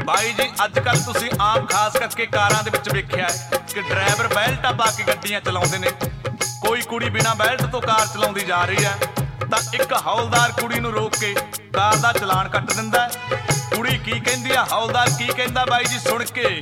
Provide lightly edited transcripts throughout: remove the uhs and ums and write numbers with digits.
ਬਾਈ ਜੀ ਅੱਜ ਕੱਲ ਤੁਸੀਂ ਆਮ ਖਾਸ ਕਰਕੇ ਕਾਰਾਂ ਦੇ ਵਿੱਚ ਵੇਖਿਆ ਹੈ ਕਿ ਡਰਾਈਵਰ ਬੈਲਟਾਂ ਪਾ ਕੇ ਗੱਡੀਆਂ ਚਲਾਉਂਦੇ ਨੇ। ਕੋਈ ਕੁੜੀ ਬਿਨਾਂ ਬੈਲਟ ਤੋਂ ਕਾਰ ਚਲਾਉਂਦੀ ਜਾ ਰਹੀ ਹੈ ਤਾਂ ਇੱਕ ਹੌਲਦਾਰ ਕੁੜੀ ਨੂੰ ਰੋਕ ਕੇ ਕਾਰ ਦਾ ਚਲਾਨ ਕੱਟ ਦਿੰਦਾ ਹੈ। ਕੁੜੀ ਕੀ ਕਹਿੰਦੀ ਆ, ਹੌਲਦਾਰ ਕੀ ਕਹਿੰਦਾ, ਬਾਈ ਜੀ ਸੁਣ ਕੇ।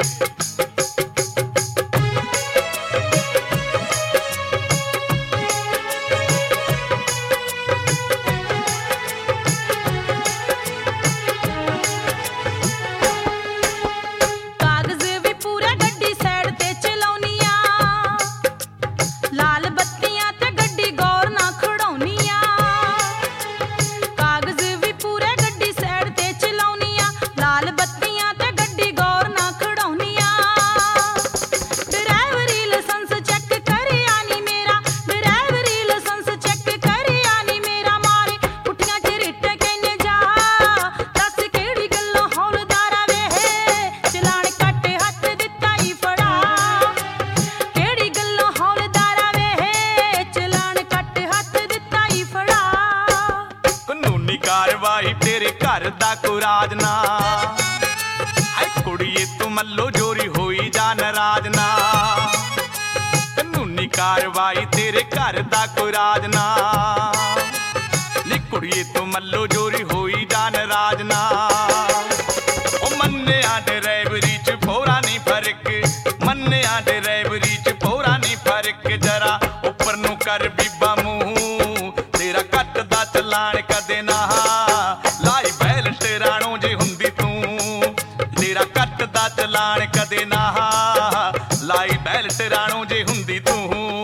ਕਾਰਵਾਈ ਤੇਰੇ ਘਰ ਦਾ ਕੋਈ ਰਾਜ ਨਾ, ਹਾਏ ਕੁੜੀਏ ਤੂੰ ਮੱਲੋ ਜੋਰੀ ਹੋਈ ਜਾ ਨਾਰਾਜ਼ ਨਾ। ਕਾਨੂੰਨੀ ਕਾਰਵਾਈ ਤੇਰੇ ਘਰ ਦਾ ਕੋਈ ਰਾਜ ਨਾ, ਨੀ ਕੁੜੀਏ ਤੂੰ ਮੱਲੋ ਜੋਰੀ ਹੋਈ ਜਾ ਨਾਰਾਜ਼ ਨਾ। ਉਹ ਮੰਨਿਆ ਡਰਾਈਵਰੀ ਚ ਭੋਰਾ ਨਹੀਂ ਫਰਕ, ਮੰਨਿਆ ਡਰਾਈਵਰੀ ਚ ਭੋਰਾ ਨਹੀਂ ਫਰਕ, ਜਰਾ ਉੱਪਰ ਨੂੰ ਕਰ ਬੀਬਾ ਮੂੰਹ ਤੇਰਾ ਕੱਟ ਦਾ ਚਲਾਣ ਕਦੇ ਨਾ ਲਾਈ ਬੈਲਟ ਰਾਣੋ ਜੇ ਹੁੰਦੀ ਤੂੰ, ਤੇਰਾ ਕੱਟ ਦਾ ਚਲਾਣ ਕਦੇ ਨਾ ਲਾਈ ਬੈਲਟ ਰਾਣੋ ਜੇ ਹੁੰਦੀ ਤੂੰ।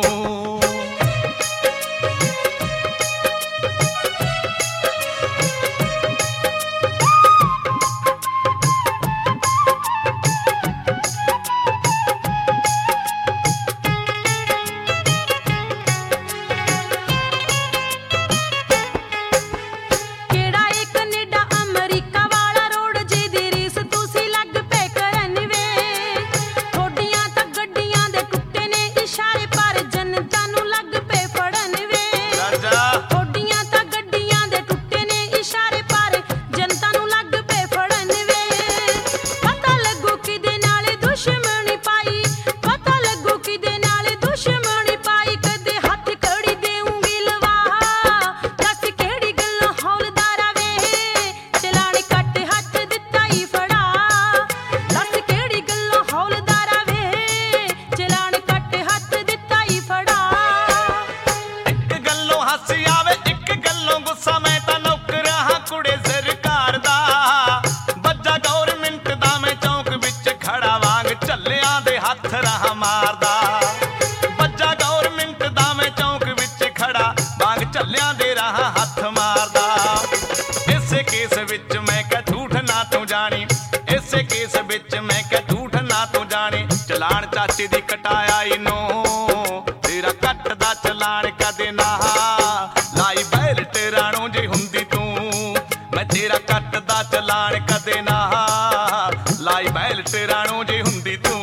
ਰਹਾ ਮਾਰਦਾ ਬੱਜਾ ਗੌਰਮਿੰਟ ਦਾ ਮੈਂ ਚੌਂਕ ਵਿੱਚ ਖੜਾ ਵਾਂਗ ਝੱਲਿਆਂ ਦੇ ਰਾਹ ਹੱਥ ਮਾਰਦਾ। ਇਸੇ ਕੇਸ ਵਿੱਚ ਮੈਂ ਕਹਿ ਝੂਠ ਨਾ ਤੂੰ ਜਾਣੀ, ਇਸੇ ਕੇਸ ਵਿੱਚ ਮੈਂ ਕਹਿ ਝੂਠ ਨਾ ਤੂੰ ਜਾਣੀ, ਚਲਾਣ ਚਾਚੇ ਦੀ ਕਟਾਇਆ ਇਨੋਂ ਤੇਰਾ ਕੱਟ ਦਾ ਚਲਾਣ ਕਦੇ ਨਾ ਲਾਈ ਬੈਲਟ ਰਾਣੋ ਜੇ ਹੁੰਦੀ ਤੂੰ, ਮੈਂ ਤੇਰਾ ਕੱਟ ਦਾ ਚਲਾਣ ਕਦੇ ਨਾ ਲਾਈ ਬੈਲਟ ਰਾਣੋ ਜੇ ਹੁੰਦੀ ਤੂੰ।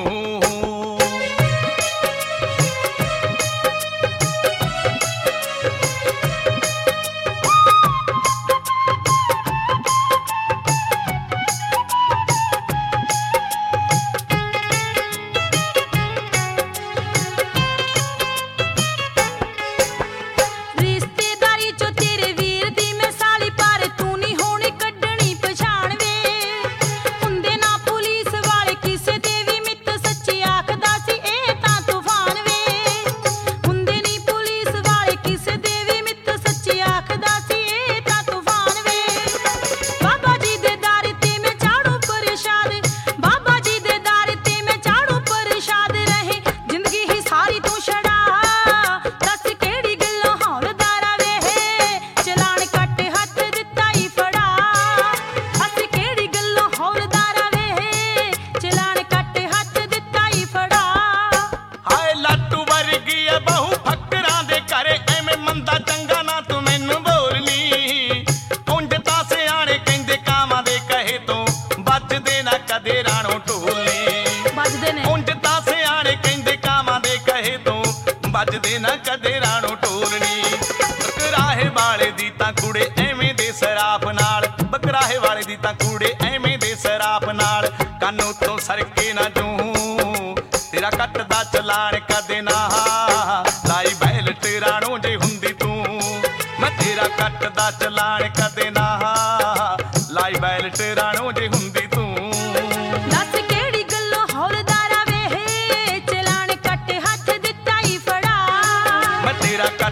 ਵੱਜਦੇ ਨਾ ਕਦੇ ਰਾਣੋ ਢੋਲਣੀ, ਬਕਰਾਹੇ ਵਾਲੇ ਦੀ ਤਾਂ ਕੁੜੇ ਐਵੇਂ ਦੇ ਸਰਾਪ ਨਾਲ, ਬਕਰਾਹੇ ਵਾਲੇ ਦੀ ਤਾਂ ਕੁੜੇ ਐਵੇਂ ਦੇ ਸਰਾਪ ਨਾਲ ਕਾਨੂੰ ਤੋਂ ਸਰਕੇ ਨਾ ਜੂੰ ਤੇਰਾ ਕੱਟਦਾ ਚਲਾਣ ਕਦੇ ਨਾ ਲਾਈ ਬੈਲਟ ਰਾਣੋ ਜੇ ਹੁੰਦੀ ਤੂੰ ਮੈਂ ਤੇਰਾ ਕੱਟਦਾ ਚਲਾਣ ਕਦੇ ਨਾ ਲਾਈ ਬੈਲਟ ਰਾਣੋ ਜੇ ਹੁੰਦੀ ਤੂੰ ਦੱਸ ਕਿਹੜੀ ਗੱਲੋਂ ਹੌਲਦਾਰਾ ਵੇ ਚਲਾਣ ਕੱਟ ਹੱਥ ਦਿੱਤਾ ਹੀ ਫੜਾ ਮੈਂ ਤੇਰਾ